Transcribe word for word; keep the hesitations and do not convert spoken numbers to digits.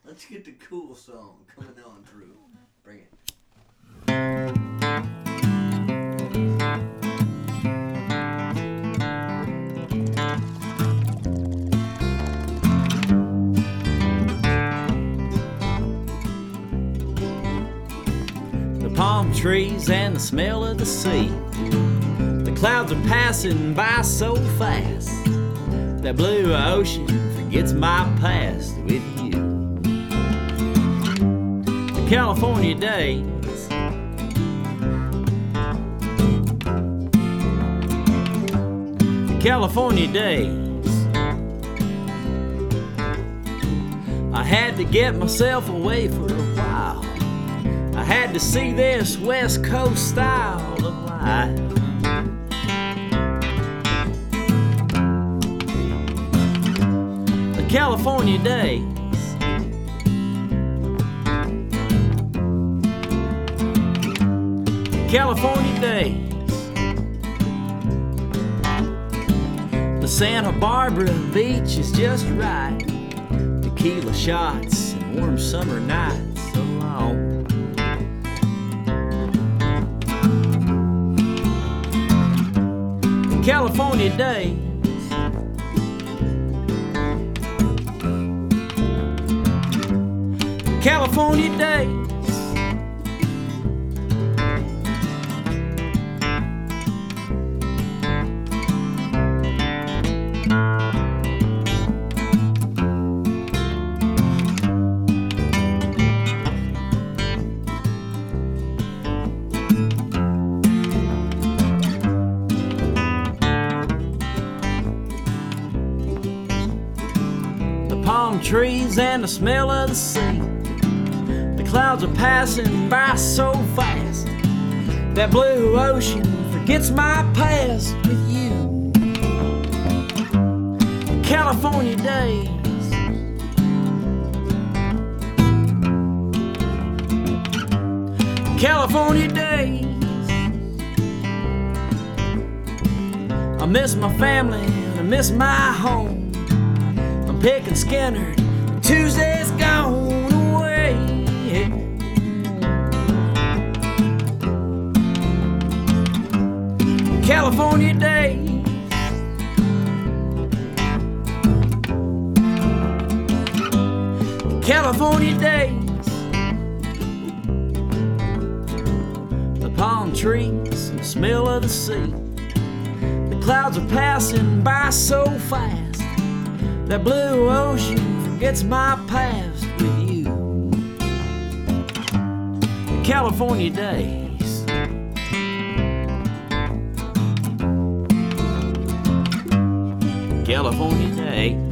Let's get the cool song coming on through. Bring it. The palm trees and the smell of the sea. The clouds are passing by so fast. That blue ocean forgets my past with you. The California days, the California days. I had to get myself away for a while. I had to see this West Coast style of life. The California days, the California days. The Santa Barbara beach is just right. Tequila shots and warm summer nights alone. California days, California days. Palm trees and the smell of the sea. The clouds are passing by so fast. That blue ocean forgets my past with you. California days, California days. I miss my family and I miss my home. Picking Skinner, Tuesday's gone away. California days, California days. The palm trees and the smell of the sea. The clouds are passing by so fast. That blue ocean forgets my past with you. The California days, California days.